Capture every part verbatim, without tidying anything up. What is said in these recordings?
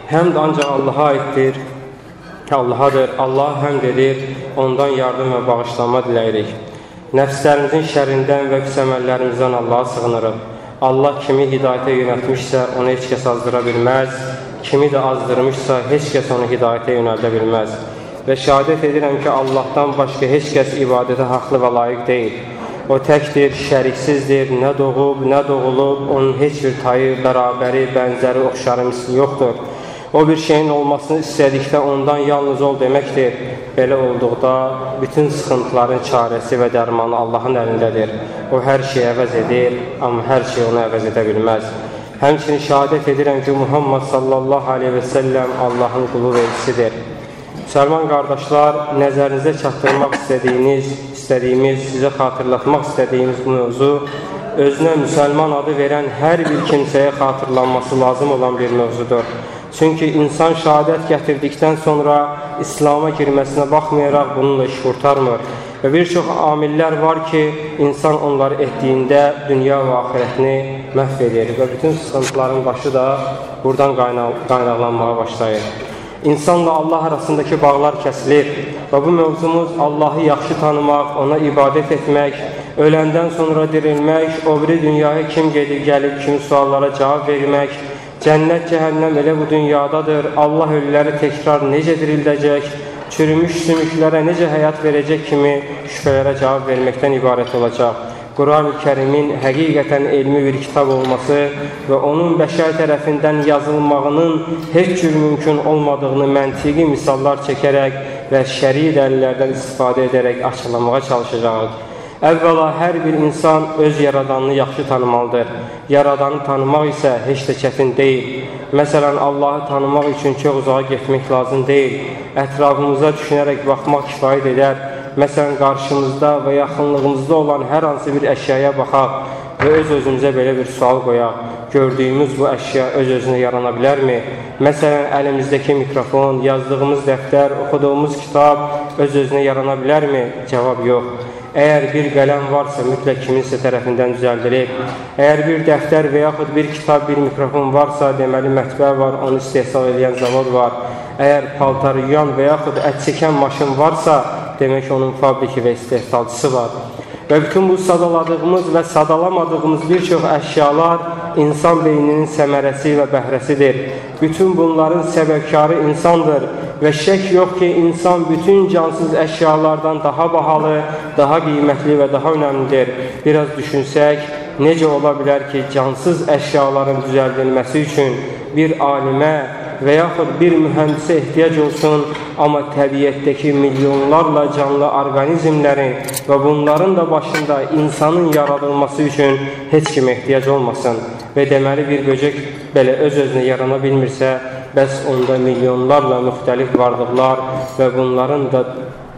Həmd ancaq Allaha aiddir, Allahadır. Allah həmd edir, ondan yardım və bağışlanma diləyirik. Nəfslərimizin şərindən və pis əməllərimizdən Allaha sığınırıq. Allah kimi hidayətə yönəltmişsə, onu heç kəs azdıra bilməz. Kimi də azdırmışsa, heç kəs onu hidayətə yönəldə bilməz. Və şəhadət edirəm ki, Allahdan başqa heç kəs ibadətə haqlı və layiq deyil. O təkdir, şəriksizdir, nə doğub, nə doğulub, onun heç bir tayı, bərabəri, bənzəri, oxşarı, misli yoxdur. O bir şeyin olmasını istədikdə ondan yalnız ol deməkdir. Belə olduqda bütün sıxıntıların çarəsi və dərmanı Allahın əlindədir. O hər şeyi əvəz edir, amma hər şey onu əvəz edə bilməz. Həmçinin şəhadət edirəm ki, Muhammed sallallahu aleyhi və səlləm Allahın qulu və elçisidir. Müsəlman qardaşlar, nəzərinizə çatdırmaq istədiyiniz, istədiyimiz, sizə xatırlatmaq istədiyimiz bu mövzu, özünə müsəlman adı verən hər bir kimsəyə xatırlanması lazım olan bir mövzudur. Çünki insan şəhadət gətirdikdən sonra İslam'a girməsinə baxmayaraq bununla iş qurtarmır. Və bir çox amillər var ki, insan onları etdiyində dünya və axirətini məhv edir və bütün sıxıntıların başı da buradan qaynaqlanmağa başlayır. İnsanla Allah arasındakı bağlar kəsilir və bu mövzumuz Allahı yaxşı tanımaq, ona ibadət etmək, öləndən sonra dirilmək, o biri dünyaya kim gedib gəlib, kimi suallara cavab vermək, cənnət, cəhənnəm elə bu dünyadadır, Allah ölüləri təkrar necə dirildəcək, çürümüş sümüklərə necə həyat verəcək kimi şübhələrə cavab verməkdən ibarət olacaq. Quran-ı Kərimin həqiqətən elmi bir kitab olması və onun bəşər tərəfindən yazılmağının heç cür mümkün olmadığını məntiqi misallar çəkərək və şəri dəlillərdən istifadə edərək açıqlamağa çalışacağıq. Əvvəla, hər bir insan öz yaradanını yaxşı tanımalıdır. Yaradanı tanımaq isə heç də çətin deyil. Məsələn, Allahı tanımaq üçün çox uzağa getmək lazım deyil. Ətrafımıza düşünərək baxmaq kifayət edər. Məsələn, qarşımızda və yaxınlığımızda olan hər hansı bir əşyaya baxaq və öz-özümüzə belə bir sual qoyaq. Gördüyümüz bu əşya öz-özünə yarana bilərmi? Məsələn, əlimizdəki mikrofon, yazdığımız dəftər, oxuduğumuz kitab öz-özünə yarana bilərmi? Cavab yox. Əgər bir qələm varsa, mütləq kiminsə tərəfindən düzəldilib. Əgər bir dəftər və yaxud bir kitab, bir mikrofon varsa, deməli mətbə var, onu istehsal edən zavod var. Əgər paltar yuyan və yaxud ət çəkən maşın varsa, demək onun fabriki və istehsalçısı var. Və bütün bu sadaladığımız və sadalamadığımız bir çox əşyalar insan beyninin səmərəsi və bəhrəsidir. Bütün bunların səbəbkarı insandır və şək yox ki, insan bütün cansız əşyalardan daha bahalı, daha qiymətli və daha önəmlidir. Biraz düşünsək, necə ola bilər ki, cansız əşyaların düzəldilməsi üçün bir alimə və yaxud bir mühəndisə ehtiyac olsun, amma təbiətdəki milyonlarla canlı orqanizmlərin və bunların da başında insanın yaradılması üçün heç kimə ehtiyac olmasın. Və deməli bir böcək belə öz-özünə yarana bilmirsə, bəs onda milyonlarla müxtəlif varlıqlar və bunların da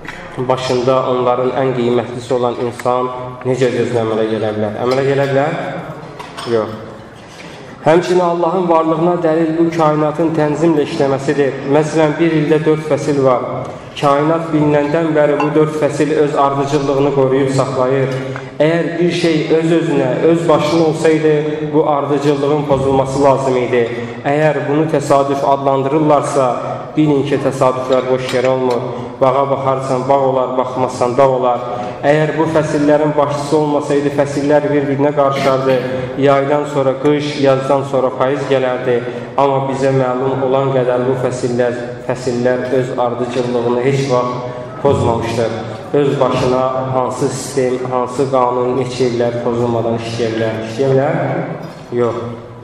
başında onların ən qiymətlisi olan insan necə özünə əmələ gələ bilər? Əmələ gələ bilər? Yox. Həmçinin Allahın varlığına dəlil bu kainatın tənzimlə işləməsidir. Məsələn, bir ildə dörd fəsil var. Kainat bilinəndən bəri bu dörd fəsil öz ardıcıllığını qoruyub saxlayır. Əgər bir şey öz-özünə, öz başına olsaydı, bu ardıcıllığın pozulması lazım idi. Əgər bunu təsadüf adlandırırlarsa, bilin ki, təsadüflər boş yer olmur. Bağa baxarsan, bağ olar, baxmazsan, dağ olar. Əgər bu fəsillərin başçısı olmasaydı, fəsillər bir-birinə qarşılardı. Yaydan sonra qış, yazdan sonra payız gələrdi. Amma bizə məlum olan qədər bu fəsillər, fəsillər öz ardıcıllığını heç vaxt pozmamışdır. Öz başına hansı sistem, hansı qanun, neçə illər pozulmadan işləyirlər? İşləyirlər? Yox.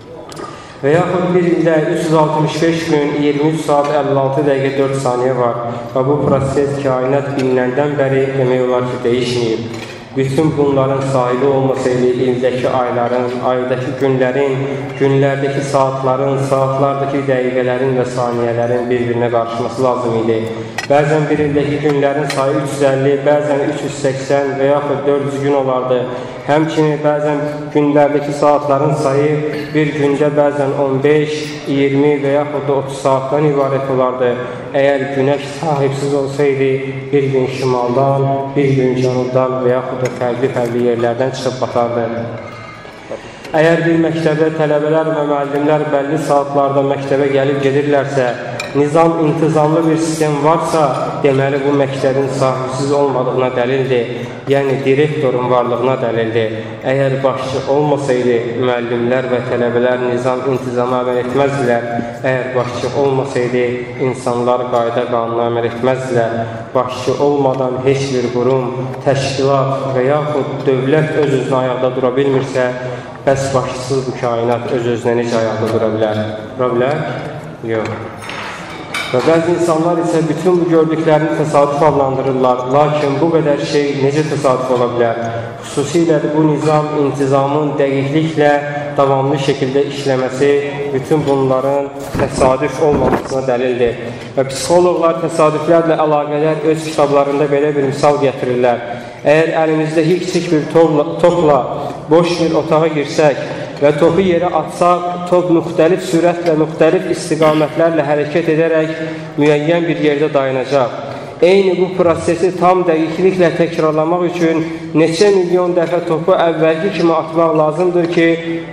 Və yaxud bir ildə üç yüz altmış beş gün, iyirmi üç saat, əlli altı dəqiqə, dörd saniyə var və bu proses kainat bilinəndən bəri demək olar ki, dəyişməyib. Bütün bunların sahibi olmasaydı, ildəki ayların, aydakı günlərin, günlərdəki saatların, saatlardakı dəqiqələrin və saniyələrin bir-birinə qarşıması lazım idi. Bəzən bir ildəki günlərin sayı üç yüz əlli, bəzən üç yüz səksən və yaxud dörd yüz gün olardı. Həmçinin bəzən günlərdəki saatların sayı bir gündə bəzən on beş, iyirmi və yaxud da otuz saatdan ibarət olardı. Əgər günəş sahibsiz olsaydı, bir gün şimaldan, bir gün cənubdan və yaxud da fərqli-fərqli yerlərdən çıxıb batardı. Əgər bir məktəbdə tələbələr və müəllimlər bəlli saatlarda məktəbə gəlib gedirlərsə, nizam, intizamlı bir sistem varsa, deməli bu məktəbin sahibsiz olmadığına dəlildir, yəni direktorun varlığına dəlildir. Əgər başçı olmasaydı, müəllimlər və tələbələr nizam, intizama əməl etməzdilər. Əgər başçı olmasaydı, insanlar qayda qanuna əməl etməzdilər. Başçı olmadan heç bir qurum, təşkilat və yaxud dövlət öz-özünə ayaqda dura bilmirsə, bəs başçısız bu kainat öz-özünə necə ayaqda dura bilər? Dura bilər? Yox. Və bəzi insanlar isə bütün bu gördüklərini təsadüf adlandırırlar. Lakin bu qədər şey necə təsadüf ola bilər? Xüsusilə də bu nizam, intizamın dəqiqliklə davamlı şəkildə işləməsi bütün bunların təsadüf olmamasına dəlildir. Və psixoloqlar təsadüflərlə əlaqədar öz kitablarında belə bir misal gətirirlər. Əgər əlimizdə kiçik bir topla boş bir otağa girsək və topu yerə atsaq, top müxtəlif sürətlə, müxtəlif istiqamətlərlə hərəkət edərək müəyyən bir yerdə dayanacaq. Eyni bu prosesi tam dəqiqliklə təkrarlamaq üçün neçə milyon dəfə topu əvvəlki kimi atmaq lazımdır ki,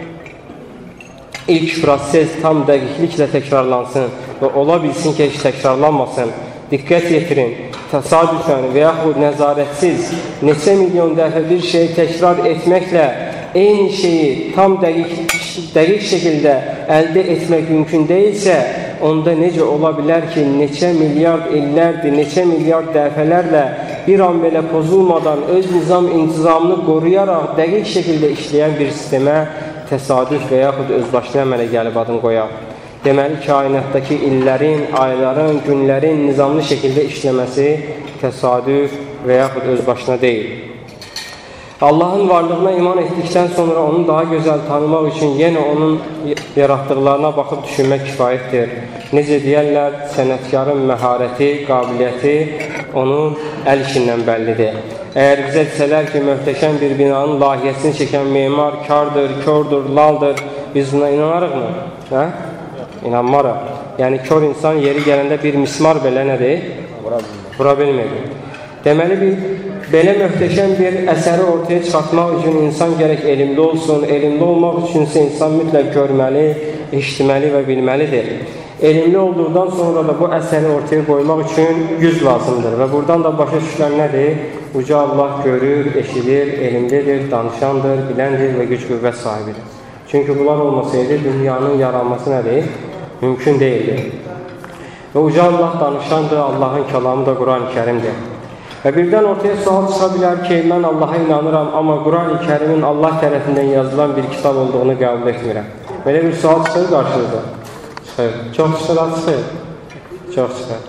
ilk proses tam dəqiqliklə təkrarlansın və ola bilsin ki, heç təkrarlanmasın. Diqqət yetirin, təsadüfən və yaxud nəzarətsiz neçə milyon dəfə bir şeyi təkrar etməklə eyni şeyi tam dəqiq, dəqiq şəkildə əldə etmək mümkün deyilsə, onda necə ola bilər ki, neçə milyard illərdir, neçə milyard dəfələrlə bir an belə pozulmadan öz nizam intizamını qoruyaraq dəqiq şəkildə işləyən bir sistemə təsadüf və yaxud özbaşına əmələ gəlib adını qoyaq. Deməli, kainatdakı illərin, ayların, günlərin nizamlı şəkildə işləməsi təsadüf və yaxud özbaşına deyil. Allahın varlığına iman etdikdən sonra onu daha gözəl tanımaq üçün yenə onun yaratdıqlarına baxıb düşünmək kifayətdir. Necə deyərlər, sənətkarın məharəti, qabiliyyəti onun əl işindən bəllidir. Əgər bizə desələr ki, möhtəşəm bir binanın lahiyyəsini çəkən memar kardır, kördür, laldır, biz buna inanarıq mı? Hə? İnanmarıq. Yəni, kör insan yeri gələndə bir mismar belə nədir? Vura bilmir. Deməli, bir, belə möhtəşəm bir əsəri ortaya çıxartmaq üçün insan gərək elmli olsun. Elmli olmaq üçünsə insan mütləq görməli, eşitməli və bilməlidir. Elmli olduqdan sonra da bu əsəri ortaya qoymaq üçün yüz lazımdır. Və buradan da başa düşülən nədir? Uca Allah görür, eşidir, elmlidir, danışandır, biləndir və güc qüvvət sahibidir. Çünki bunlar olmasaydı dünyanın yaranması nədir? Mümkün deyildir. Və uca Allah danışandır, Allahın kəlamı da Quran-ı Kərimdir. Və birdən ortaya sual çıxa bilər ki, mən Allaha inanıram, amma Quran-ı Kərimin Allah tərəfindən yazılan bir kitab olduğunu qəbul etmirəm. Belə bir sual çıxır qarşınızda. Çıxır. Çox çıxır, az çıxır. Çox çıxır.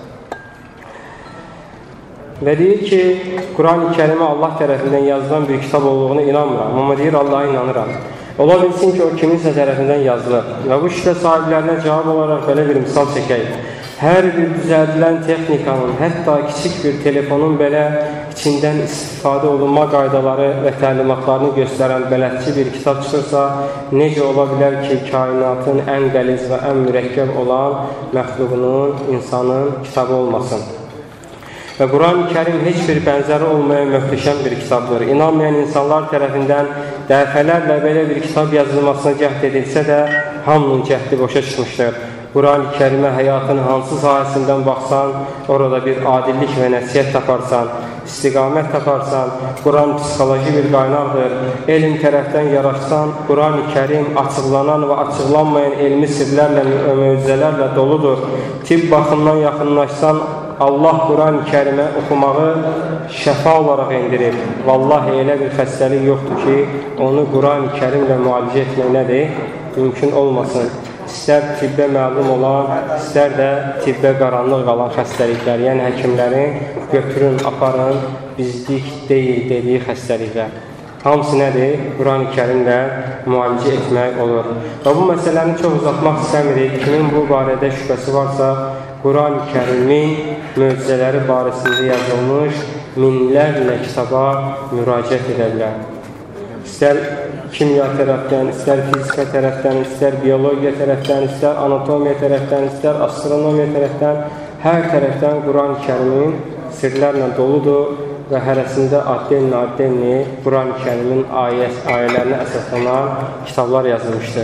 Və deyir ki, Quran-ı Kərimə Allah tərəfindən yazılan bir kitab olduğunu inanmıram, amma deyir Allaha inanıram. Ola bilsin ki, o kiminsə tərəfindən yazılır. Və bu şübhə sahiblərinə cavab olaraq belə bir misal çəkək. Hər bir düzəldilən texnikanın, hətta kiçik bir telefonun belə içindən istifadə olunma qaydaları və təlimatlarını göstərən bələdçi bir kitab çıxırsa, necə ola bilər ki, kainatın ən qəliz və ən mürəkkəb olan məxluqunun, insanın kitabı olmasın? Və Quran-ı Kərim heç bir bənzəri olmayan möhtəşəm bir kitabdır. İnanmayan insanlar tərəfindən dəfələrlə belə bir kitab yazılmasına cəhd edilsə də, hamının cəhdi boşa çıxmışdır. Quran-ı Kərimə həyatın hansı sahəsindən baxsan, orada bir adillik və nəsiyyət taparsan, istiqamət taparsan, Quran psixoloji bir qaynaqdır. Elm tərəfdən yaraşsan, Quran-ı Kərim açıqlanan və açıqlanmayan elmi sirlərlə, möcüzələrlə doludur. Tibb baxımdan yaxınlaşsan, Allah Quran-ı Kərimə oxumağı şəfa olaraq indirib. Vallahi elə bir xəstəlik yoxdur ki, onu Quran-ı Kərimlə müalicə etmək nədir? Mümkün olmasın. İstər tibbə məlum olan, istər də tibbə qaranlıq qalan xəstəliklər, yəni həkimlərin götürün, aparın, bizlik deyil dediyi xəstəliklər. Hamısı nədir? Quran-ı Kərimlə müalicə etmək olur. Və bu məsələni çox uzatmaq istəmirik. Kimin bu barədə şübhəsi varsa, Quran-ı Kərimin möcüzələri barəsində yazılmış minlərlə kitaba müraciət edə bilər. İstər kimya tərəfdən, istər fizika tərəfdən, istər biologiya tərəfdən, istər anatomiya tərəfdən, istər astronomiya tərəfdən, hər tərəfdən Quran-ı Kərimin sirlərlə doludur. və hərəsində adden addenni Quran-ı Kərimin ayələrinə əsaslanan kitablar yazılmışdır.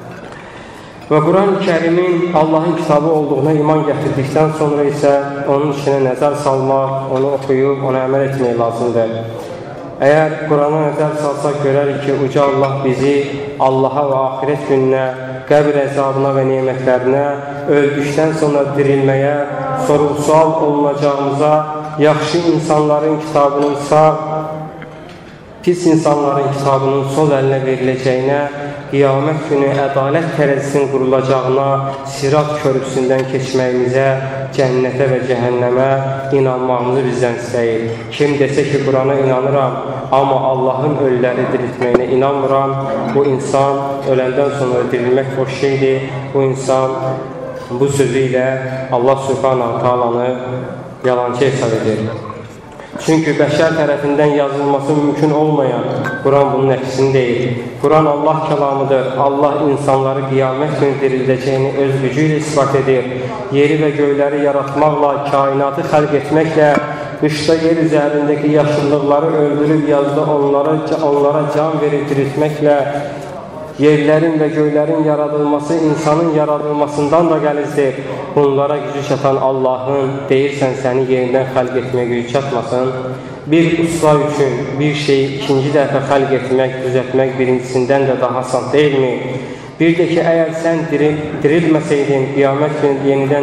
Və Quran-ı Kərimin Allahın kitabı olduğuna iman gətirdikdən sonra isə onun içinə nəzər salmaq, onu oxuyub, ona əməl etmək lazımdır. Əgər Qurana nəzər salsaq görərik ki, Uca Allah bizi Allaha və axirət gününə, qəbr əzabına və nemətlərinə, öldükdən sonra dirilməyə, sorğu-sual olunacağımıza, yaxşı insanların kitabının sağ, pis insanların kitabının sol əlinə veriləcəyinə, qiyamət günü ədalət tərəzisinin qurulacağına, sirat körpüsündən keçməyimizə, cənnətə və cəhənnəmə inanmağımızı bizdən istəyir. Kim desə ki, Qurana inanıram, amma Allahın ölüləri diriltməyinə inanmıram, bu insan öləndən sonra dirilmək boş şeydir. Bu insan bu sözü ilə Allah Subhanahu Taala'nı yalancı hesab edir. Çünki bəşər tərəfindən yazılması mümkün olmayan Quran bunun əksini deyil. Quran Allah kəlamıdır. Allah insanları qiyamət günü dirildəcəyini öz gücü ilə ispat edir. Yeri və göyləri yaratmaqla, kainatı xəlq etməklə, qışda yer üzərindəki yaşıllıqları öldürüb yazda onlara, onlara can verib diriltməklə, yerlərin və göylərin yaradılması insanın yaradılmasından da gəlizdir. Bunlara gücü çatan Allahın, deyirsən səni yerindən xəlq etməyə gücü çatmasın. Bir usta üçün bir şeyi ikinci dəfə xəlq etmək, düzəltmək birincisindən də daha asan deyilmi? Bir də ki, əgər sən diril, dirilməsəydin, qiyamət günü yenidən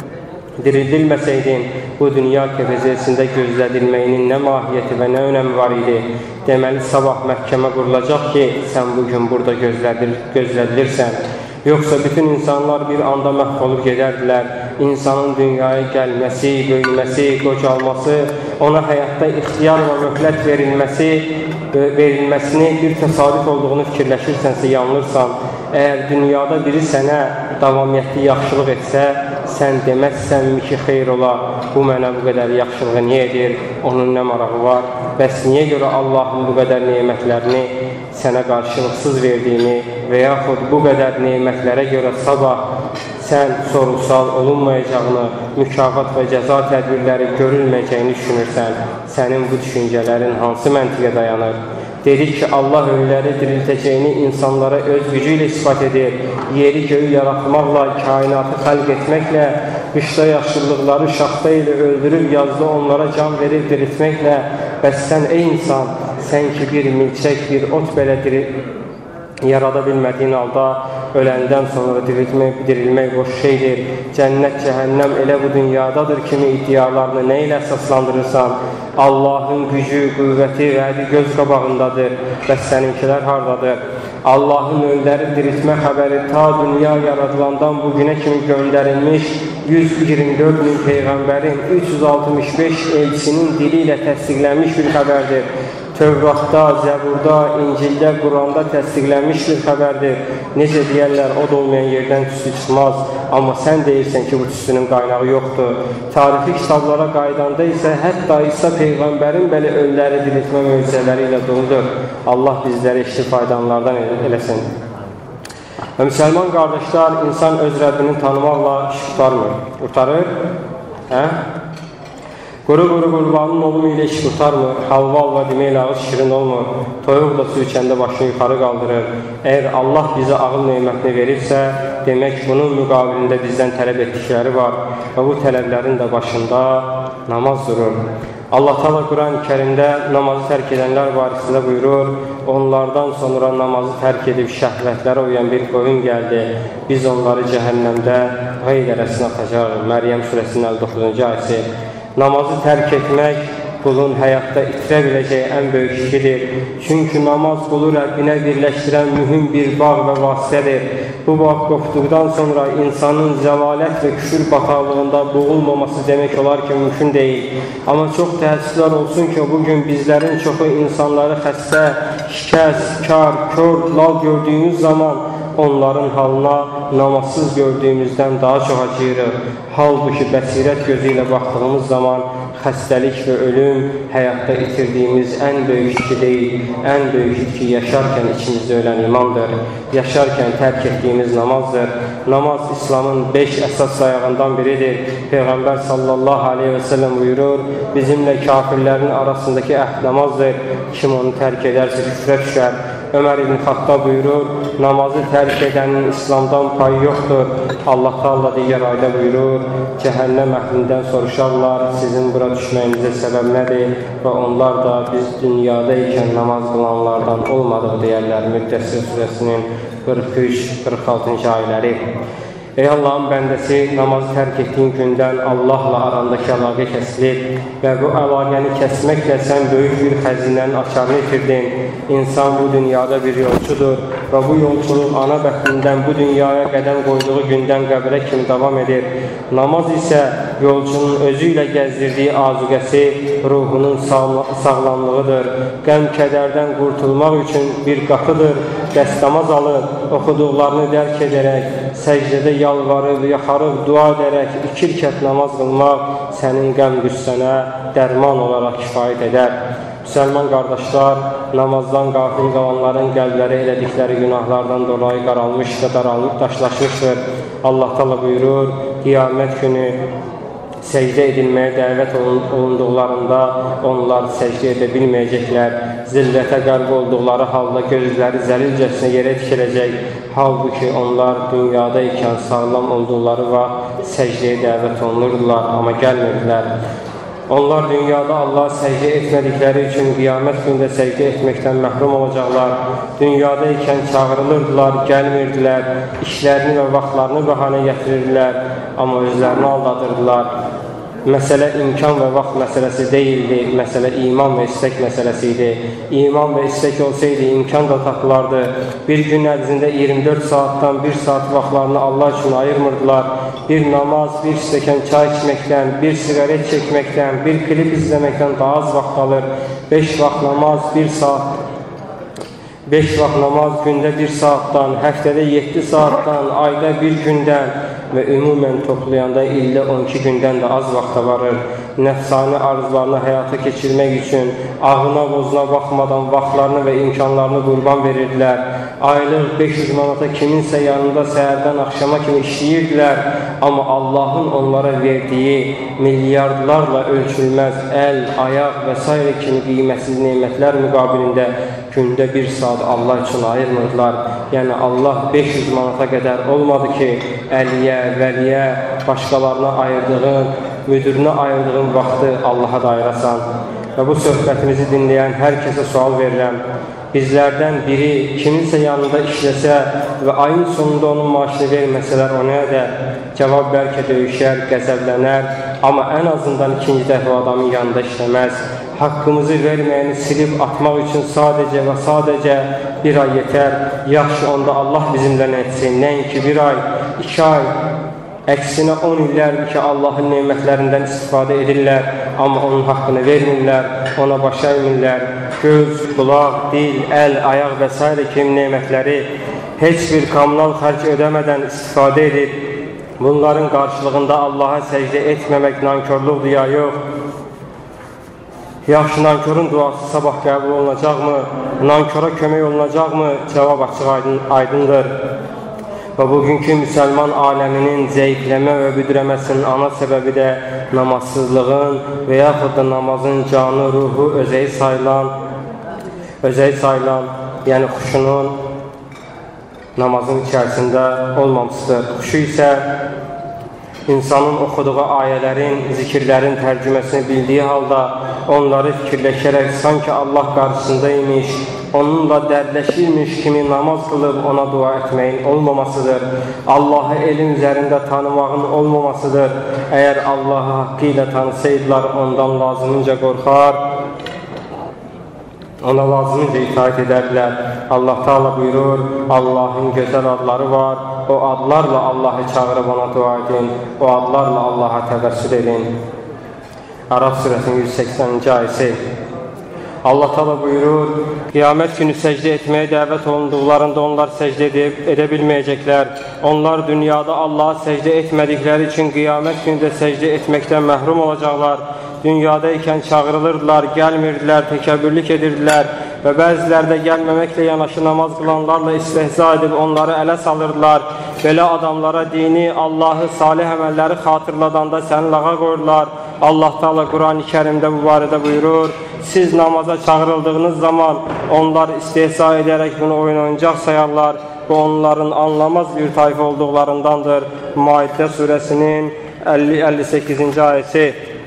dirildilməsəydin, bu dünya kəfəzəsində gözlədilməyinin nə mahiyyəti və nə önəmi var idi? Deməli, sabah məhkəmə qurulacaq ki, sən bugün burada gözlədir, gözlədilirsən. Yoxsa bütün insanlar bir anda məhv olub gedərdilər. İnsanın dünyaya gəlməsi, böyüməsi, qocalması, ona həyatda ixtiyar və möhlət verilməsi, verilməsini bir təsadüf olduğunu fikirləşirsənsə yanılırsan. Əgər dünyada biri sənə davamiyyətli yaxşılıq etsə, sən deməzsənmi ki, xeyr ola, bu mənə bu qədər yaxşılığı niyə edir, onun nə marağı var, bəs niyə görə Allahın bu qədər nemətlərini sənə qarşılıqsız verdiyini və yaxud bu qədər nemətlərə görə sabah sən sorğu-sual olunmayacağını, mükafat və cəza tədbirləri görülməyəcəyini düşünürsən, sənin bu düşüncələrin hansı məntiqə dayanır? Dedik ki, Allah ölüləri diriltəcəyini insanlara öz gücü ilə ispat edir. Yeri göyü yaratmaqla, kainatı xəlq etməklə, qışda yaşıllıqları şaxta ilə öldürüb, yazda onlara can verib diriltməklə, bəs sən ey insan, sən ki bir milçək, bir ot belə yarada bilmədiyin halda, öləndən sonra dirilmək, dirilmək boş şeydir. Cənnət, cəhənnəm elə bu dünyadadır kimi iddialarını nə ilə əsaslandırırsan? Allahın gücü, qüvvəti, vədi göz qabağındadır. Bəs səninkilər haradadır? Allahın ölüləri diriltmə xəbəri ta dünya yaradılandan bugünə kimi göndərilmiş yüz iyirmi dörd min Peyğəmbərin, üç yüz altmış beş elçinin dili ilə təsdiqlənmiş bir xəbərdir. Tövratda, Zəburda, İncildə, Quranda təsdiqlənmiş bir xəbərdir. Necə deyərlər, od olmayan yerdən tüstü çıxmaz. Amma sən deyirsən ki, bu tüstünün qaynağı yoxdur. Tarixi kitablara qaydanda isə hətta İsa Peyğəmbərin belə ölüləri diriltmə möcüzələri ilə doludur. Allah bizləri eşli faydalanlardan eləsin. Və müsəlman qardaşlar, insan öz Rəbbini tanımaqla iş tutarmır. Qurtarır? Hə? Quru-quru qurbanın olum ilə iş tutarmır, halva-halva deməklə ağız şirin olmur, toyuq da su içəndə başını yuxarı qaldırır. Əgər Allah bizə ağıl neymətini verirsə, demək bunun müqabilində bizdən tələb etdikləri var və bu tələblərin də başında namaz durur. Allah Teala Quran-ı Kərimdə namazı tərk edənlər barəsində buyurur, onlardan sonra namazı tərk edib şəhvətlərə uyan bir qövüm gəldi, biz onları cəhənnəmdə qeydərəsinə atacaq. Məryəm surəsinin əlli doqquzuncu ayəsi. Namazı tərk etmək qulun həyatda itirə biləcəyi ən böyük işidir. Çünki namaz qulu Rəbbinə birləşdirən mühüm bir bağ və vasitədir. Bu bağ qopduqdan sonra insanın zəlalət və küfür bataqlığında boğulmaması demək olar ki, mümkün deyil. Amma çox təəssüflər olsun ki, bugün bizlərin çoxu insanları xəstə, şikəst, kar, kör, lal gördüyümüz zaman onların halına namazsız gördüyümüzdən daha çox acıyırıq. Halbuki bəsirət gözü ilə baxdığımız zaman xəstəlik və ölüm həyatda itirdiyimiz ən böyük itki deyil, ən böyük itki yaşarkən içimizdə ölən imandır, yaşarkən tərk etdiyimiz namazdır. Namaz İslamın beş əsas sayağından biridir. Peyğəmbər sallallahu aleyhi və səlləm buyurur, bizimlə kafirlərin arasındakı əhd namazdır, kim onu tərk edərsə küfrə düşər. Ömər ibn Xattab buyurur, namazı tərk edənin İslamdan payı yoxdur. Allah Teala digər ayda buyurur, cəhənnəm əhlindən soruşarlar, sizin bura düşməyinizə səbəb nədir? Və onlar da biz dünyada ikən namaz qılanlardan olmadıq deyərlər. Müddəssir surəsinin qırx üç qırx altıncı ayələri. Ey Allahın bəndəsi, namazı tərk etdiyin gündən Allahla arandakı əlaqə kəsilir və bu əlaqəni kəsməklə sən böyük bir xəzinənin açarını itirdin. İnsan bu dünyada bir yolçudur və bu yolçuluq ana bətnindən bu dünyaya qədəm qoyduğu gündən qəbrə kimi davam edir. Namaz isə yolcunun özü ilə gəzdirdiyi azuqəsi, ruhunun sağlamlığıdır. Qəm-kədərdən qurtulmaq üçün bir qapıdır. Dəstəmaz alır, oxuduqlarını dərk edərək, səcdədə yalvarıb, yaxarıb, dua edərək iki rükət namaz qılmaq sənin qəm-qüssənə dərman olaraq kifayət edər. Müsəlman qardaşlar, namazdan qafil qalanların qəlbləri elədikləri günahlardan dolayı qaralmış və daşlaşmışdır. Allah Teala buyurur, qiyamət günü səcdə edilməyə dəvət olunduqlarında onlar səcdə edə bilməyəcəklər. Zillətə qərq olduqları halda gözləri zəlilcəsinə yerə tikiləcək. Halbuki onlar dünyada ikən sağlam olduqları və səcdəyə dəvət olunurdular, amma gəlmirdilər. Onlar dünyada Allah'a səcdə etmədikləri üçün qiyamət gündə səcdə etməkdən məhrum olacaqlar. Dünyada ikən çağırılırdılar, gəlmirdilər, işlərini və vaxtlarını bəhanə gətirirdilər, amma özlərini aldadırdılar. Məsələ imkan və vaxt məsələsi deyildi, məsələ iman və istək məsələsi idi. İman və istək olsaydı imkan da tapılardı. Bir gün ərzində iyirmi dörd saatdan bir saat vaxtlarını Allah üçün ayırmırdılar. Bir namaz, bir stəkan çay içməkdən, bir sigaret çəkməkdən, bir klip izləməkdən daha az vaxt alır. Beş vaxt namaz, bir saat Beş vaxt namaz gündə bir saatdan, həftədə yeddi saatdan, ayda bir gündən və ümumən toplayanda ildə on iki gündən də az vaxta varır. Nəfsani arzularını həyata keçirmək üçün ağına bozuna baxmadan vaxtlarını və imkanlarını qurban verirdilər. Aylıq beş yüz manata kiminsə yanında səhərdən axşama kimi işləyirdilər. Amma Allahın onlara verdiyi milyardlarla ölçülməz əl, ayaq və s. kimi qiyməsiz neymətlər müqabilində gündə bir saat Allah üçün ayırmırdılar. Yəni Allah beş yüz manata qədər olmadı ki, əliyə, vəliyə, başqalarına ayırdığın, müdürünə ayırdığın vaxtı Allaha da ayırasan. Və bu söhbətimizi dinləyən hər kəsə sual verirəm. Bizlərdən biri kiminsə yanında işləsə və ayın sonunda onun maaşını verməsələr o nə də cavab bəlkə döyüşər, qəzəblənər, amma ən azından ikinci dəfə adamın yanında işləməz. Haqqımızı verməyəni silib atmaq üçün sadəcə və sadəcə bir ay yetər. Yaxşı, onda Allah bizimlə nə etsin? Nəinki bir ay, iki ay, əksinə on illərdir ki, Allahın neymətlərindən istifadə edirlər, amma onun haqqını vermirlər, ona baş əymirlər. Göz, qulaq, dil, əl, ayaq və s. kimi neymətləri heç bir kommunal xərc ödəmədən istifadə edib. Bunların qarşılığında Allaha səcdə etməmək nankörlükdür ya yox? Yaxşı, nankörün duası sabah qəbul olunacaqmı? Nanköra kömək olunacaqmı? Cavab açıq aydındır. Və bugünkü müsəlman aləminin zəifləmə və büdrəməsinin ana səbəbi də namazsızlığın və yaxud da namazın canı, ruhu, özəyi sayılan, özəyi sayılan, yəni xuşunun namazın içərisində olmamışdır. Xuşu isə insanın oxuduğu ayələrin, zikirlərin tərcüməsini bildiyi halda onları fikirləşərək sanki Allah qarşısında imiş, onunla dərdləşirmiş kimi namaz qılıb ona dua etməyin olmamasıdır. Allahı elm üzərində tanımağın olmamasıdır. Əgər Allahı haqqı ilə tanısaydılar, ondan lazımınca qorxar, ona lazımınca itaat edərlər. Allah Teala buyurur, Allahın gözəl adları var, o adlarla Allahı çağırıb ona dua edin, o adlarla Allaha təvəssül edin. Araf surəsinin yüz səksəninci ayəsi. Allah Teala buyurur, qiyamət günü səcdə etməyə dəvət olunduqlarında onlar səcdə edib, edə bilməyəcəklər. Onlar dünyada Allaha səcdə etmədikləri üçün qiyamət günü də səcdə etməkdən məhrum olacaqlar. dünyada ikən çağırılırdılar, gəlmirdilər, təkəbbürlük edirdilər və bəziləri də gəlməməklə yanaşı namaz qılanlarla istehza edib onları ələ salırdılar. Belə adamlara dini, Allahı, salih əməlləri xatırladanda səni lağa qoyurlar. Allah Teala Quran-ı Kərimdə bu barədə buyurur: siz namaza çağırıldığınız zaman onlar istehza edərək bunu oyun oyuncaq sayarlar. Bu onların anlamaz bir tayfa olduqlarındandır. Maiddə surəsinin əlli əlli səkkizinci ayəsi.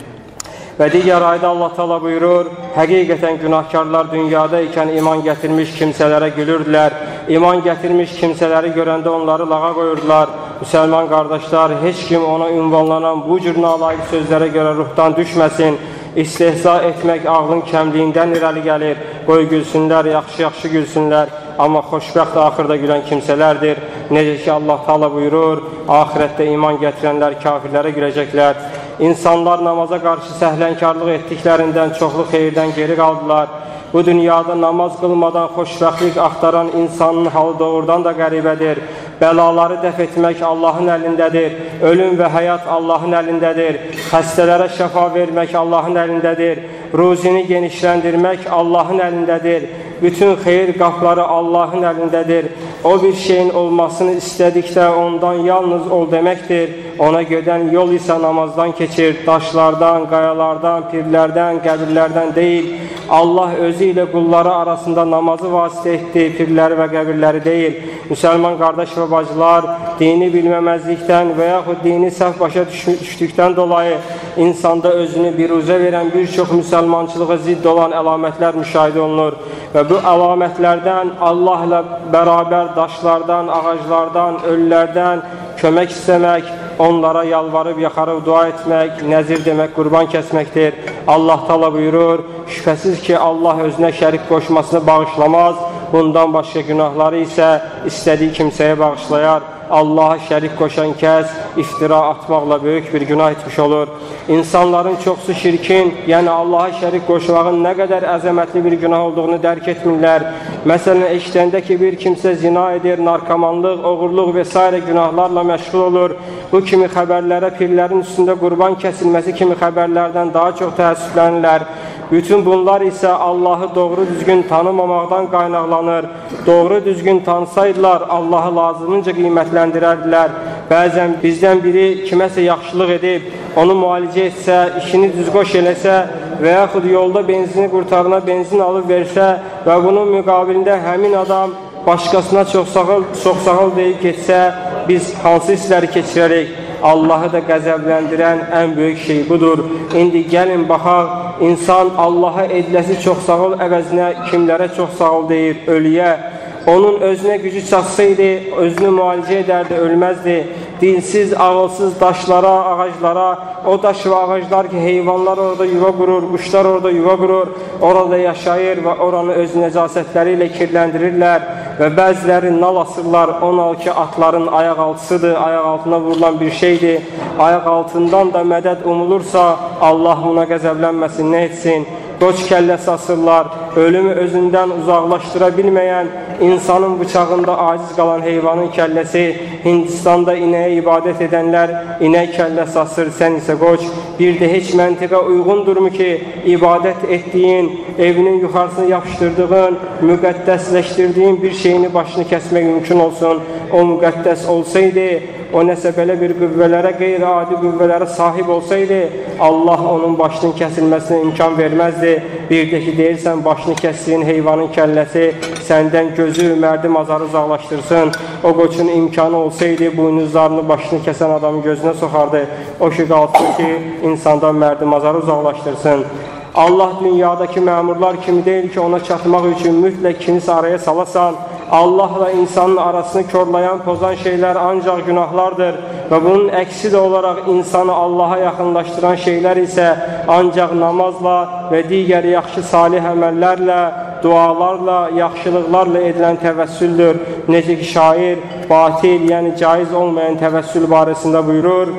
Və digər ayda Allah Teala buyurur: həqiqətən günahkarlar dünyada ikən iman gətirmiş kimsələrə gülürdülər. İman gətirmiş kimsələri görəndə onları lağa qoyurdular. Müsəlman qardaşlar, heç kim ona ünvanlanan bu cür nalayiq sözlərə görə ruhdan düşməsin. İstehza etmək ağlın kəmliyindən irəli gəlir. Qoy gülsünlər, yaxşı-yaxşı gülsünlər. Amma xoşbəxt axırda gülən kimsələrdir. Necə ki Allah Teala buyurur: axirətdə iman gətirənlər kafirlərə güləcəklər. İnsanlar namaza qarşı səhlənkarlıq etdiklərindən çoxlu xeyirdən geri qaldılar. Bu dünyada namaz qılmadan xoşbəxtlik axtaran insanın halı doğrudan da qəribədir. Bəlaları dəf etmək Allahın əlindədir. Ölüm və həyat Allahın əlindədir. Xəstələrə şəfa vermək Allahın əlindədir. Ruzini genişləndirmək Allahın əlindədir. Bütün xeyir qapları Allahın əlindədir. O bir şeyin olmasını istədikdə ondan yalnız ol deməkdir. Ona gedən yol isə namazdan keçir. Daşlardan, qayalardan, pirlərdən, qəbirlərdən deyil. Allah özü ilə qulları arasında namazı vasitə etdi, pirləri və qəbirləri deyil. Müsəlman qardaş və bacılar, dini bilməməzlikdən və yaxud dini səhv başa düşdükdən dolayı insanda özünü biruzə verən bir çox müsəlmançılığa zidd olan əlamətlər müşahidə olunur. Və bu əlamətlərdən Allah ilə bərabər daşlardan, ağaclardan, ölülərdən kömək istəmək, onlara yalvarıb, yaxarıb dua etmək, nəzir demək, qurban kəsməkdir. Allah Teala buyurur: şübhəsiz ki Allah özünə şərik qoşmasını bağışlamaz, bundan başqa günahları isə istədiyi kimsəyə bağışlayar. Allaha şərik qoşan kəs iftira atmaqla böyük bir günah etmiş olur. İnsanların çoxsu şirkin, yəni Allaha şərik qoşmağın nə qədər əzəmətli bir günah olduğunu dərk etmirlər. Məsələn, eşidəndə ki, bir kimsə zina edir, narkomanlıq, oğurluq və s. günahlarla məşğul olur. Bu kimi xəbərlərə pirlərin üstündə qurban kəsilməsi kimi xəbərlərdən daha çox təəssüflənirlər. Bütün bunlar isə Allahı doğru düzgün tanımamaqdan qaynaqlanır. Doğru düzgün tanısaydılar, Allahı lazımınca qiymətləndirərdilər. Bəzən bizdən biri kiməsə yaxşılıq edib, onu müalicə etsə, işini düzgoş eləsə və yaxud yolda benzini qurtarına benzin alıb versə və bunun müqabilində həmin adam başqasına çox sağıl, çox sağıl deyib getsə, biz hansı hissləri keçirərik? Allahı da qəzəbləndirən ən böyük şey budur. İndi gəlin baxaq, insan Allaha ediləsi çox sağ ol əvəzinə kimlərə çox sağ ol deyir? Ölüyə. Onun özünə gücü çatsaydı, özünü müalicə edərdi, ölməzdi. Dilsiz, ağılsız daşlara, ağaclara, o daş və ağaclar ki, heyvanlar orada yuva qurur, quşlar orada yuva qurur, orada yaşayır və oranı öz nəcasətləri ilə kirləndirirlər və bəziləri nal asırlar. O nal ki, atların ayaq altısıdır, ayaq altına vurulan bir şeydir. Ayaq altından da mədəd umulursa, Allah buna qəzəblənməsin, nə etsin? Qoç kəlləsi asırlar, ölümü özündən uzaqlaşdıra bilməyən, insanın bıçağında aciz qalan heyvanın kəlləsi. Hindistanda inəyə ibadət edənlər inək kəlləsi asır, sən isə qoç. Bir də heç məntiqə uyğundurmu ki, ibadət etdiyin, evinin yuxarısını yapışdırdığın, müqəddəsləşdirdiyin bir şeyini başını kəsmək mümkün olsun. O müqəddəs olsaydı, o nəsə belə bir qüvvələrə, qeyri-adi qüvvələrə sahib olsaydı, Allah onun başının kəsilməsinə imkan verməzdi. Bir də ki, deyirsən, başını kəsdiyin heyvanın kəlləsi səndən gözü, mərdi mazarı uzaqlaşdırsın. O qoçun imkanı olsaydı, buynuzlarını, başını kəsən adamın gözünə soxardı. O ki, qalsın ki, insandan mərdi mazarı uzaqlaşdırsın. Allah dünyadakı məmurlar kimi deyil ki, ona çatmaq üçün mütləq kimisə araya salasan. Allahla insanın arasını körlayan, pozan şeylər ancaq günahlardır və bunun əksi də olaraq insanı Allaha yaxınlaşdıran şeylər isə ancaq namazla və digər yaxşı salih əməllərlə, dualarla, yaxşılıqlarla edilən təvəssüldür. Necə ki, şair, batil, yəni caiz olmayan təvəssül barəsində buyurur: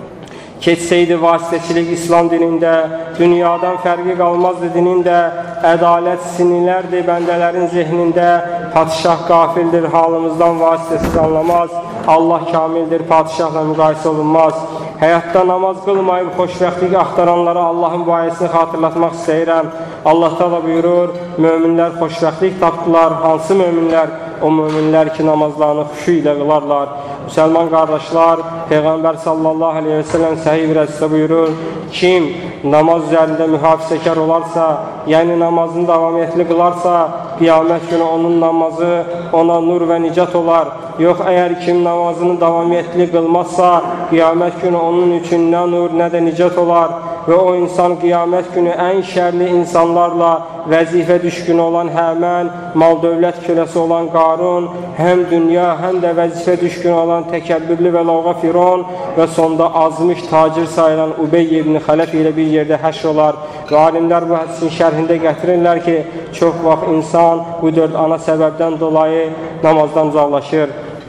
keçsəydi vasitəçilik İslam dinində, dünyadan fərqi qalmazdı dinində, ədalət sinilərdi bəndələrin zehnində, padişah qafildir, halımızdan vasitəsiz anlamaz, Allah kamildir, padişahla müqayisə olunmaz. Həyatda namaz qılmayıb xoşbəxtlik axtaranlara Allahın bu ayəsini xatırlatmaq istəyirəm. Allah da buyurur, möminlər xoşbəxtlik tapdılar. Hansı möminlər? O möminlər ki, namazlarını xuşu ilə qılarlar. Müsəlman qardaşlar, Peyğəmbər sallallahu aleyhi və səlləm səhih bir hədisdə buyurur, kim namaz üzərində mühafizəkar olarsa, yəni namazını davamiyyətli qılarsa, qiyamət günü onun namazı ona nur və nicat olar. Yox, əgər kim namazını davamiyyətli qılmazsa, qiyamət günü onun üçün nə nur, nə də nicat olar. Və o insan qiyamət günü ən şərli insanlarla vəzifə düşkünü olan Həmən, mal-dövlət köləsi olan Qarun, həm dünya, həm də vəzifə düşkünü olan təkəbbürlü və lovğa Firon və sonda azmış tacir sayılan Ubey ibn Xələf ilə bir yerdə həşr olar. Və alimlər bu hədisin şərhində gətirirlər ki, çox vaxt insan bu dörd ana səbəbdən dolayı namazdan uzaqlaşır.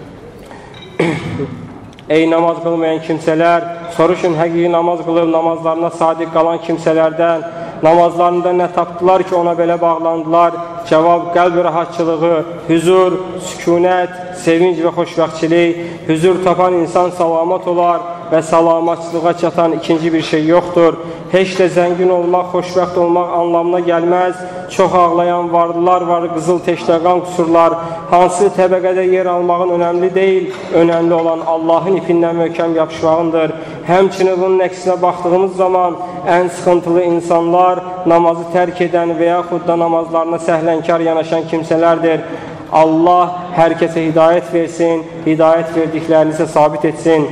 Ey namaz qılmayan kimsələr, soruşun həqiqi namaz qılıb namazlarına sadiq qalan kimsələrdən, namazlarında nə tapdılar ki, ona belə bağlandılar? Cavab, qəlb rahatçılığı, hüzur, sükunət, sevinc və xoşbəxtçilik. Hüzur tapan insan salamat olar və salamatçılığa çatan ikinci bir şey yoxdur. Heç də zəngin olmaq, xoşbəxt olmaq anlamına gəlməz. Çox ağlayan varlılar var, qızıl teşləqan qüsurlar. Hansı təbəqədə yer almağın önəmli deyil, önəmli olan Allahın ipindən möhkəm yapışmağındır. Həmçinin bunun əksinə baxdığımız zaman ən sıxıntılı insanlar namazı tərk edən və yaxud da namazlarına səhlənkar yanaşan kimsələrdir. Allah hər kəsə hidayət versin, hidayət verdiklərini isə sabit etsin.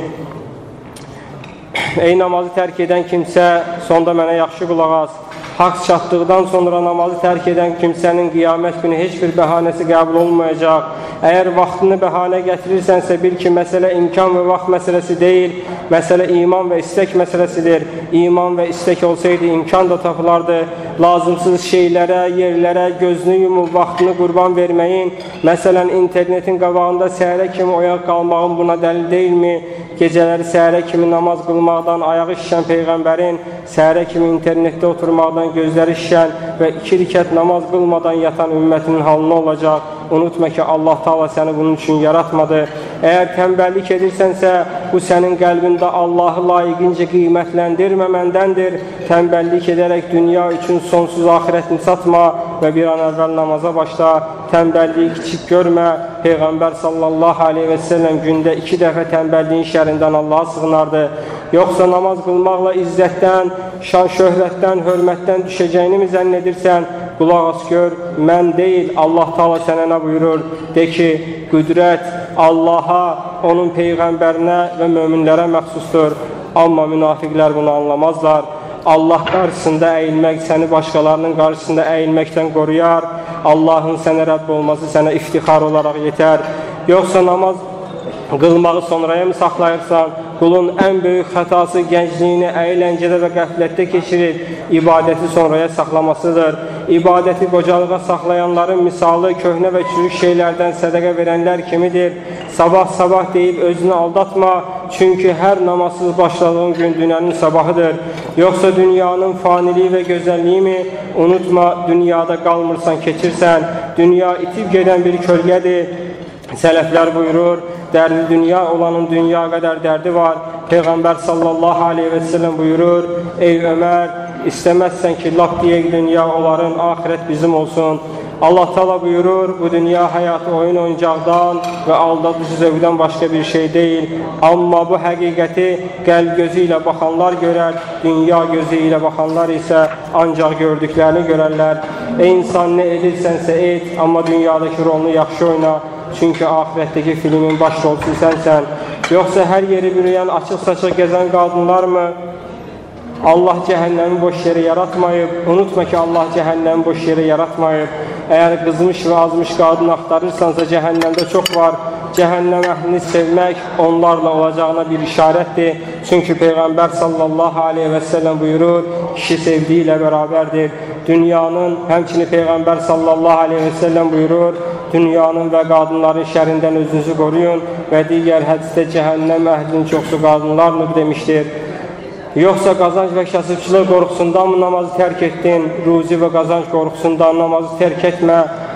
Ey namazı tərk edən kimsə, sonda mənə yaxşı qulaq as. Haqq çatdıqdan sonra namazı tərk edən kimsənin qiyamət günü heç bir bəhanəsi qəbul olmayacaq. Əgər vaxtını bəhanə gətirirsənsə, bil ki, məsələ imkan və vaxt məsələsi deyil, məsələ iman və istək məsələsidir. İman və istək olsaydı, imkan da tapılardı. Lazımsız şeylərə, yerlərə gözünü yumub vaxtını qurban verməyin, məsələn, internetin qabağında səhərə kimi oyaq qalmağın buna dəlil deyilmi? Gecələri səhərə kimi namaz qılmaqdan ayağı şişən Peyğəmbərin, səhərə kimi internetdə oturmaqdan gözləri şişən və iki rikət namaz qılmadan yatan ümmətinin halına olacaq. Unutma ki, Allah Taala səni bunun üçün yaratmadı. Əgər tənbəllik edirsənsə, bu sənin qəlbində Allahı layiqincə qiymətləndirməməndəndir. Tənbəllik edərək dünya üçün sonsuz axirətini satma və bir an əvvəl namaza başla. Tənbəlliyi kiçik görmə. Peyğəmbər sallallahu aleyhi və səlləm gündə iki dəfə tənbəlliyin şərindən Allaha sığınardı. Yoxsa namaz qılmaqla izzətdən, şan şöhrətdən, hörmətdən düşəcəyini mi zənn edirsən? Qulaq as gör, mən deyil, Allah Taala sənə nə buyurur? De ki, qüdrət Allaha, onun Peyğəmbərinə və möminlərə məxsusdur. Amma münafiqlər bunu anlamazlar. Allah qarşısında əyilmək səni başqalarının qarşısında əyilməkdən qoruyar. Allahın sənə Rəbb olması sənə iftixar olaraq yetər. Yoxsa namaz qılmağı sonraya mı saxlayırsan? Qulun ən böyük xətası gəncliyini əyləncədə və qəflətdə keçirib, ibadəti sonraya saxlamasıdır. İbadəti qocalığa saxlayanların misalı köhnə və çürük şeylərdən sədəqə verənlər kimidir? Sabah-sabah deyib özünü aldatma, çünki hər namazsız başladığın gün dünyanın sabahıdır. Yoxsa dünyanın faniliyi və gözəlliyi mi? Unutma, dünyada qalmırsan, keçirsən. Dünya itib gedən bir kölgədir. Sələflər buyurur, dərdi dünya olanın dünya qədər dərdi var. Peyğəmbər sallallahu aleyhi və səlləm buyurur, ey Ömər, istəməzsən ki, lap deyək dünya onların, ahirət bizim olsun. Allah Taala buyurur, bu dünya həyatı oyun oyuncaqdan və aldadıcı zövqdən başqa bir şey deyil. Amma bu həqiqəti qəlb gözü ilə baxanlar görər, dünya gözü ilə baxanlar isə ancaq gördüklərini görərlər. Ey insan, nə edirsənsə et, amma dünyadakı rolunu yaxşı oyna. Çünki ahirətdəki filmin baş rolçusu sənsən. Yoxsa hər yeri bürüyən, açıq-saçıq gəzən qadınlar mı? Allah cəhənnəmi boş yeri yaratmayıb. Unutma ki, Allah cəhənnəmi boş yeri yaratmayıb. Əgər qızmış və azmış qadın axtarırsansa, cəhənnəmdə çox var. Cəhənnəm əhlini sevmək onlarla olacağına bir işarətdir. Çünki Peyğəmbər sallallahu aleyhi və səlləm buyurur, kişi sevdiyi ilə bərabərdir. Dünyanın, həmçinin Peyğəmbər sallallahu aleyhi və səlləm buyurur, dünyanın və qadınların şərindən özünüzü qoruyun və digər hədisdə cəhənnəm əhlinin çoxsu qadınlardır demişdir. Yoxsa qazanc və kasıbçılıq qorxusundan mı namazı tərk etdin? Ruzi və qazanc qorxusundan namazı tərk etmə.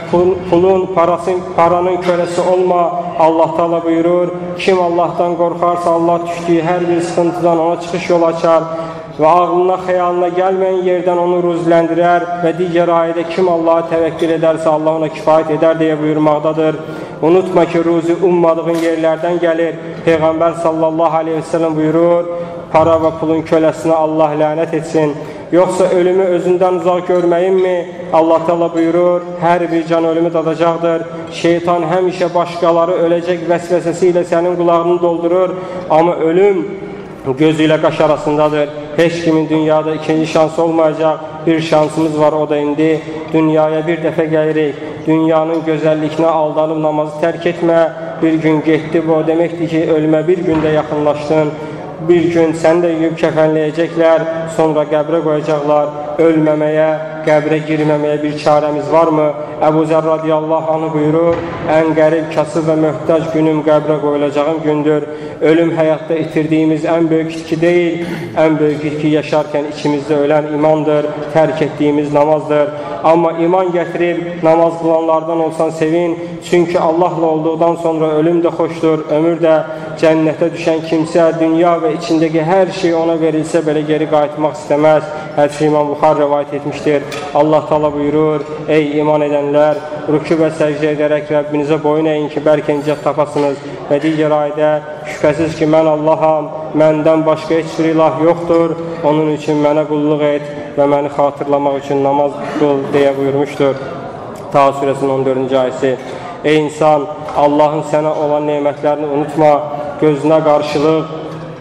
pulun, parasın, paranın kölesi olma. Allah Teala buyurur, kim Allah'tan korkarsa Allah düştüğü her bir sıkıntıdan ona çıkış yol açar ve ağlına, xəyalına gəlməyən yerdən onu ruzləndirər və digər ayədə kim Allah'a təvəkkül edərsə Allah ona kifayət edər deyə buyurmaqdadır. Unutma ki, ruzi ummadığın yerlərdən gəlir. Peyğəmbər sallallahu aleyhi ve sellem buyurur, para və pulun köləsinə Allah lənət etsin. Yoxsa ölümü özündən uzaq görməyinmi? Allah Teala buyurur, hər bir can ölümü dadacaqdır. Şeytan həmişə başqaları öləcək vəsvəsəsi ilə sənin qulağını doldurur. Amma ölüm gözü ilə qaş arasındadır. Heç kimin dünyada ikinci şansı olmayacaq. Bir şansımız var, o da indi. Dünyaya bir dəfə gəlirik. Dünyanın gözəllikine aldanıb namazı tərk etmə. Bir gün getdi, bu o deməkdir ki, ölümə bir gündə yaxınlaşdın. Bir gün səni də yuyub kəfənləyəcəklər, sonra qəbrə qoyacaqlar. Ölməməyə, qəbrə girməməyə bir çarəmiz varmı? Əbu Zər radiyallahu anh buyurur, ən qərib, kasıb və möhtac günüm qəbrə qoyulacağım gündür. Ölüm həyatda itirdiyimiz ən böyük itki deyil, ən böyük itki yaşarkən içimizdə ölən imandır, tərk etdiyimiz namazdır. Amma iman gətirib namaz qılanlardan olsan sevin, çünki Allahla olduqdan sonra ölüm də xoşdur, ömür də. Cənnətə düşən kimsə dünya və içindəki hər şey ona verilsə belə geri qayıtmaq istəməz. Hədisi İmam Buxar rəvayət etmişdir. Allah Teala buyurur, ey iman edənlər, rükû və səcdə edərək Rəbbinizə boyun əyin ki, bəlkə nicət tapasınız. Və digər ayədə, şübhəsiz ki, mən Allaham, məndən başqa heç bir ilah yoxdur, onun üçün mənə qulluq et və məni xatırlamaq üçün namaz qıl deyə buyurmuşdur. Taha surəsinin on dördüncü ayəsi. Ey insan, Allahın sənə olan nemətlərini unutma, gözünə qarşılıq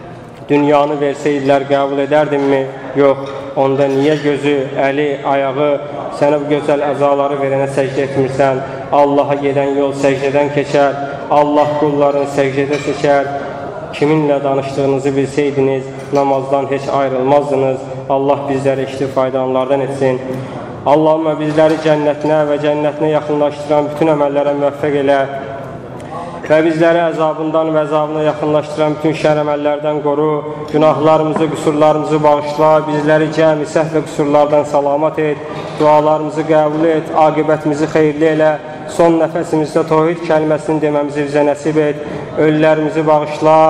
dünyanı versəydilər qəbul edərdinmi? Yox, onda niyə gözü, əli, ayağı, sənə bu gözəl əzaları verənə səcdə etmirsən? Allaha gedən yol səcdədən keçər, Allah qullarını səcdədə seçər. Kiminlə danışdığınızı bilsəydiniz, namazdan heç ayrılmazdınız. Allah bizləri işli faydalanlardan etsin. Allahümə bizləri cənnətinə və cənnətinə yaxınlaşdıran bütün əməllərə müvəffəq elə və bizləri əzabından və əzabına yaxınlaşdıran bütün şər əməllərdən qoru, günahlarımızı, qüsurlarımızı bağışla, bizləri cəmi səhv və qüsurlardan salamat et, dualarımızı qəbul et, aqibətimizi xeyirli elə, son nəfəsimizdə tohid kəlməsini deməmizi bizə nəsib et, ölülərimizi bağışla,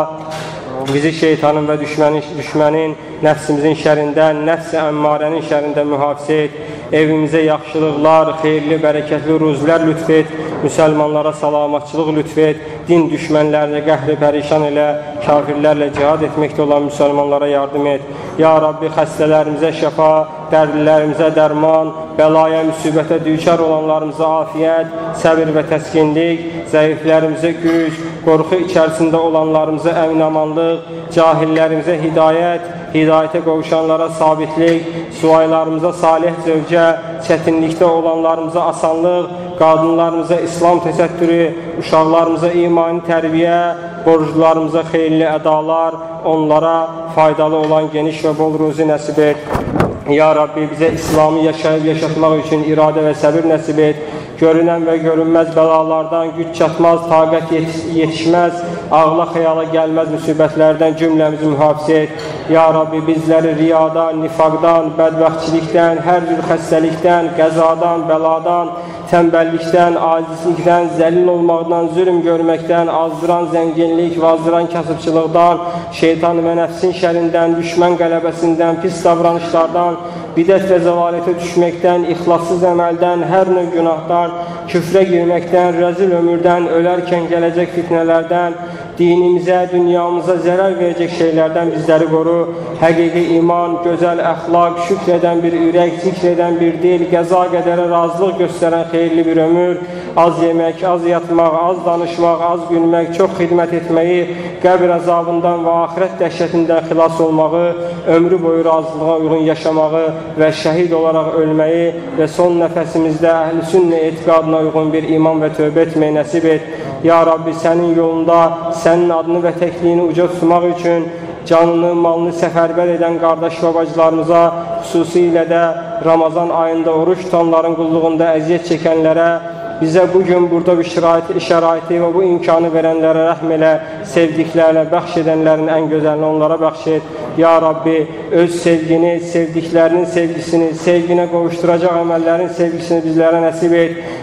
bizi şeytanın və düşmənin, düşmənin nəfsimizin şərindən, nəfs-i əmmarənin şərindən mühafizə et, evimizə yaxşılıqlar, xeyirli, bərəkətli ruzlər lütf et, müsəlmanlara salamatçılıq lütf et, din düşmənlərini qəhri pərişan elə, kafirlərlə cihad etməkdə olan müsəlmanlara yardım et. Ya Rabbi, xəstələrimizə şəfa, dərdlilərimizə dərman, bəlaya, müsibətə düçar olanlarımıza afiyət, səbir və təskinlik, zəiflərimizə güc, qorxu içərisində olanlarımıza əmin-amanlıq, cahillərimizə hidayət, hidayətə qovuşanlara sabitlik, suaylarımıza salih zövcə, çətinlikdə olanlarımıza asanlıq, qadınlarımıza İslam təsəttürü, uşaqlarımıza imani tərbiyə, borclularımıza xeyirli ədalar, onlara faydalı olan geniş və bol ruzi nəsib et. Ya Rabbi, bizə İslamı yaşayıb yaşatmaq üçün iradə və səbir nəsib et. Görünən və görünməz bəlalardan, güc çatmaz, taqət yetişməz, ağla xəyala gəlməz müsibətlərdən cümləmizi mühafizə et. Ya Rabbi, bizləri riyadan, nifaqdan, bədbəxtçilikdən, hər cür xəstəlikdən, qəzadan, bəladan, tənbəllikdən, acizlikdən, zəlil olmaqdan, zülm görməkdən, azdıran zənginlik, vazdıran kasıbçılıqdan, şeytan və nəfsin şərindən, düşmən qələbəsindən, pis davranışlardan, bidət və zəlalətə düşməkdən, ixlassız əməldən, hər növ günahdan, küfrə girməkdən, rəzil ömürdən, ölərkən gələcək fitnələrdən, dinimizə, dünyamıza zərər verəcək şeylərdən bizləri qoru. Həqiqi iman, gözəl əxlaq, şükr edən bir ürək, zikr edən bir dil, qəza qədərə razılıq göstərən xeyirli bir ömür, az yemək, az yatmaq, az danışmaq, az gülmək, çox xidmət etməyi, qəbir əzabından və axirət dəhşətindən xilas olmağı, ömrü boyu razılığa uyğun yaşamağı və şəhid olaraq ölməyi və son nəfəsimizdə əhl-i sünnə etiqadına uyğun bir iman və tövbə etməyi nəsib et. Ya Rabbi, sənin yolunda sənin adını və təkliyini uca tutmaq üçün canını, malını səfərbər edən qardaş və bacılarımıza, xüsusilə də Ramazan ayında oruç tutanların qulluğunda əziyyət çəkənlərə, bizə bugün burada bu şəraiti, şəraiti və bu imkanı verənlərə rəhm elə, sevdiklərlə bəxş edənlərin ən gözəlini onlara bəxş et. Ya Rabbi, öz sevgini, sevdiklərinin sevgisini, sevginə qovuşturacaq əməllərin sevgisini bizlərə nəsib et.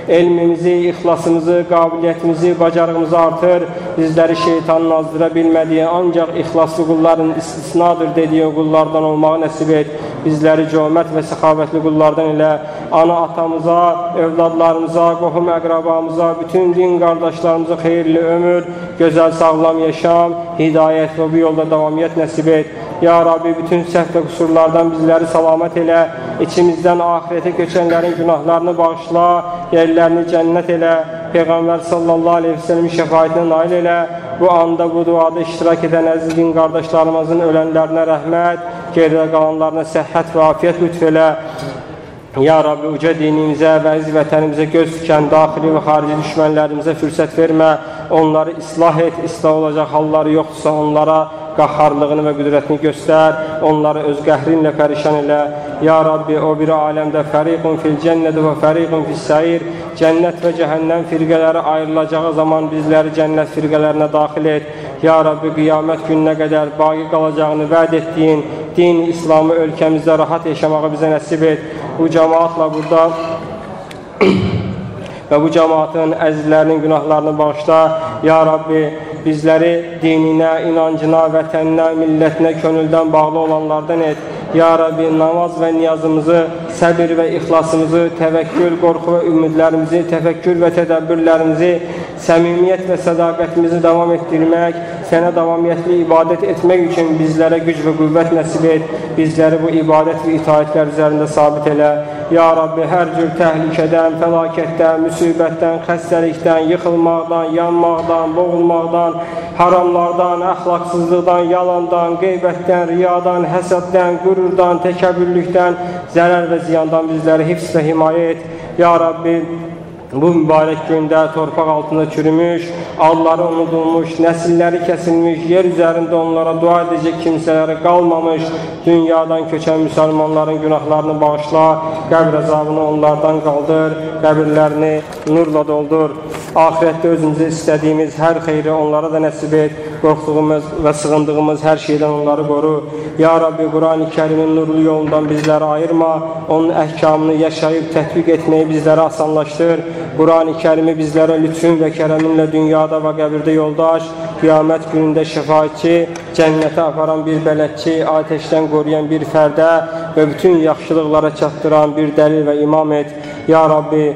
elmimizi, ixlasımızı, qabiliyyətimizi, bacarığımızı artır. Bizləri şeytanın azdıra bilmədiyi, ancaq ixlaslı qulların istisnadır dediyi qullardan olmağı nəsib et. Bizləri cömert və səxavətli qullardan elə, ana atamıza, övladlarımıza, qohum əqrabamıza, bütün din qardaşlarımıza xeyirli ömür, gözəl sağlam yaşam, hidayət və bu yolda davamiyyət nəsib et. Ya Rabbi, bütün səhv və qüsurlardan bizləri salamət elə, içimizdən ahirətə köçənlərin günahlarını bağışla, yerlərini cənnət elə, Peyğəmbər sallallahu aleyhi ve sellemin şəfaətinə nail elə, bu anda, bu duada iştirak edən əziz din qardaşlarımızın ölənlərinə rəhmət, geridə qalanlarına səhhət və afiyyət lütf elə. Ya Rabbi, uca dinimizə və əziz vətənimizə göz dikən daxili və xarici düşmənlərimizə fürsət vermə, onları islah et, islah olacaq halları yoxdursa onlara qahharlığını və qüdrətini göstər, onları öz qəhrinlə pərişan elə. Ya Rabbi, o bir aləmdə fəriqun fil cənnədə və fəriqun fil səir, cənnət və cəhənnəm firqələri ayrılacağı zaman bizləri cənnət firqələrinə daxil et. Ya Rabbi, qiyamət gününə qədər baqi qalacağını vəd etdiyin din, İslamı ölkəmizdə rahat yaşamağı bizə nəsib et. Bu cəmaatla burada və bu cəmaatın əzizlərinin günahlarını bağışla. Ya Rabbi, bizləri dininə, inancına, vətəninə, millətinə könüldən bağlı olanlardan et. Ya Rabbi, namaz və niyazımızı, səbir və ixlasımızı, təvəkkül, qorxu və ümidlərimizi, təfəkkür və tədəbbürlərimizi, səmimiyyət və sədaqətimizi davam etdirmək, sənə davamiyyətli ibadət etmək üçün bizlərə güc və qüvvət nəsib et. Bizləri bu ibadət və itaətlər üzərində sabit elə. Ya Rabbi, hər cür təhlükədən, fəlakətdən, müsibətdən, xəstəlikdən, yıxılmaqdan, yanmaqdan, boğulmaqdan, haramlardan, əxlaqsızlıqdan, yalandan, qeybətdən, riyadan, həsəddən, qürurdan, təkəbbürlükdən, zərər və ziyandan bizləri hifz və himayə et. Ya Rabbi, bu mübarək gündə torpaq altında çürümüş, adları unudulmuş, nəsilləri kəsilmiş, yer üzərində onlara dua edəcək kimsələri qalmamış, dünyadan köçən müsəlmanların günahlarını bağışla, qəbr əzabını onlardan qaldır, qəbirlərini nurla doldur. Ahirətdə özümüzə istədiyimiz hər xeyri onlara da nəsib et, qorxduğumuz və sığındığımız hər şeydən onları qoru. Ya Rabbi, Quran-ı Kərimin nurlu yolundan bizləri ayırma, onun əhkamını yaşayıb tətbiq etməyi bizlərə asanlaşdır. Quran-ı Kərimi bizlərə lütfün və kərəminlə dünyada və qəbirdə yoldaş, qiyamət günündə şəfaətçi, cənnətə aparan bir bələdçi, ateşdən qoruyan bir fərdə və bütün yaxşılıqlara çatdıran bir dəlil və imam et. Ya Rabbi,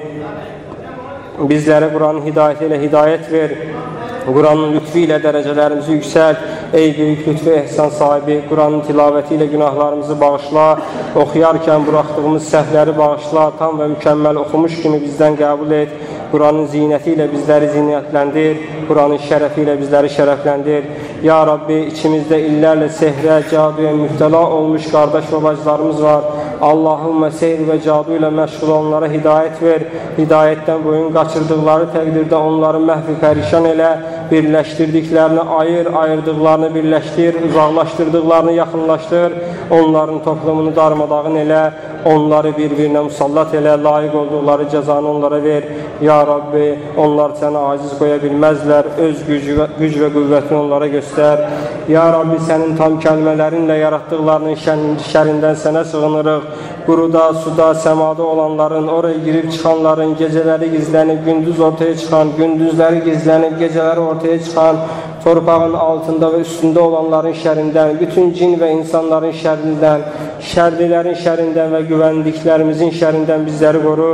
bizlərə Quranın hidayəti ilə hidayət ver, Quranın lütfi ilə dərəcələrimizi yüksəlt. Ey böyük lütfü ehsan sahibi, Quranın tilavəti ilə günahlarımızı bağışla, oxuyarkən buraxdığımız səhvləri bağışla, tam və mükəmməl oxumuş kimi bizdən qəbul et. Quranın zinəti ilə bizləri zinətləndir, Quranın şərəfi ilə bizləri şərəfləndir. Ya Rabbi, içimizdə illərlə sehrə, caduya mübtəla olmuş qardaş və bacılarımız var. Allahümmə seyr və cadu ilə məşğul onlara hidayət ver. Hidayətdən boyun qaçırdıqları təqdirdə onları məhv pərişan elə, birləşdirdiklərini ayır, ayırdıqlarını birləşdir, uzaqlaşdırdıqlarını yaxınlaşdır, onların toplumunu darmadağın elə, onları bir-birinə musallat elə, layiq olduqları cəzanı onlara ver. Ya Rabbi, onlar sənə aciz qoya bilməzlər, öz güc və, güc və qüvvətini onlara göstər. Ya Rabbi, sənin tam kəlmələrinlə yaratdıqlarının şərindən sənə sığınırıq. Quruda, suda, səmada olanların, oraya girib çıxanların, gecələri gizlənib, gündüz ortaya çıxan, gündüzləri gizlənib, gecələri ortaya çıxan, torpağın altında və üstündə olanların şərindən, bütün cin və insanların şərrindən, şərlilərin şərindən və güvəndiklərimizin şərindən bizləri qoru.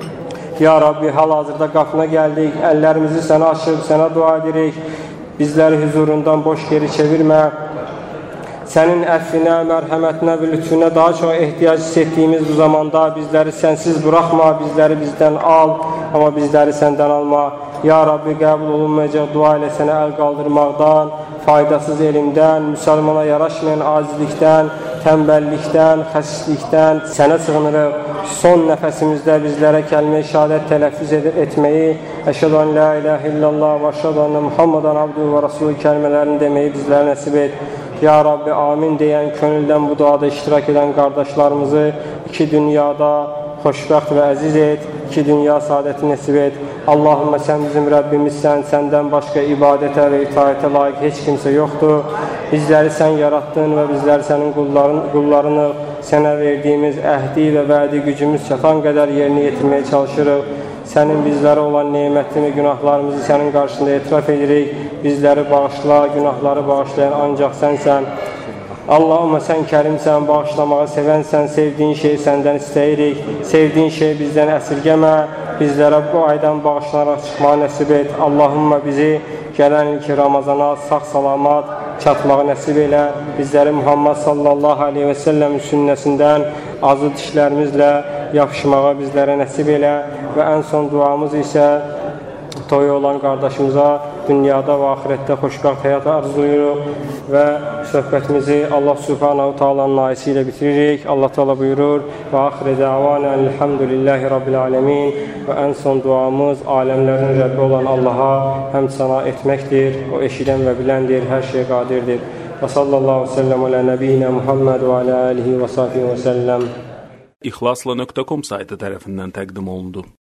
Ya Rabbi, hal-hazırda qapına gəldik, əllərimizi sənə açıb, sənə dua edirik, bizləri huzurundan boş geri çevirmə. Sənin əfvinə, mərhəmətinə və lütfüne daha çox ehtiyac hissetdiyimiz bu zamanda bizləri sənsiz buraxma, bizləri bizdən al, amma bizləri səndən alma. Ya Rabbi, qəbul olunmayacaq dua ilə sənə əl qaldırmaqdan, faydasız elmdən, müsəlmana yaraşmayan acizlikdən, tənbəllikdən, xəsislikdən sənə sığınırıq. Son nəfəsimizdə bizlərə kəlmə-i şəhadət tələffüz etməyi, əşhədu an la ilahə illallah və əşhədu ənə Muhammedən abduhu və rasulü kəlmələrini deməyi bizlərə nəsib et. Ya Rabbi, amin deyən, könüldən bu duada iştirak edən qardaşlarımızı iki dünyada xoşbəxt və əziz et, iki dünya saadəti nəsib et. Allahümmə, sən bizim Rəbbimizsən, səndən başqa ibadətə və itaətə layiq heç kimsə yoxdur. Bizləri sən yaratdın və bizləri sənin qulların, qullarını sənə verdiyimiz əhdi və vədi gücümüz çatan qədər yerinə yetirməyə çalışırıq. Sənin bizlərə olan nemətini, günahlarımızı sənin qarşında etiraf edirik. Bizləri bağışla, günahları bağışlayan ancaq sənsən. Allahümə sən kərimsən, bağışlamağı sevənsən, sevdiyin şeyi səndən istəyirik. Sevdiyin şeyi bizdən əsirgəmə, bizlərə bu aydan bağışlanaraq çıxmağı nəsib et. Allahümə bizi gələn ilki Ramazana sağ-salamat çatmağı nəsib elə. Bizləri Muhammed sallallahu aleyhi və səlləmin sünnəsindən azı dişlərimizlə yapışmağa bizlərə nəsib elə. Və ən son duamız isə toyu olan qardaşımıza dünyada və axirətdə xoşbəxt həyat arzuluyuruq və söhbətimizi Allah Subhanahu Taala'nın ayəsi ilə bitiririk. Allah Taala buyurur: "Və axirə dəvana elhamdülillahi rabbil alamin." Və ən son duamız aləmlərin Rəbbi olan Allaha həmd səna etməkdir. O eşidən və biləndir, hər şeyə qadirdir. Və sallallahu əleyhi və səlləm alə nəbiyyinə Muhammed və alə alihi və sahbihi və səlləm. İxlasla nöqtə com saytı tərəfindən təqdim olundu.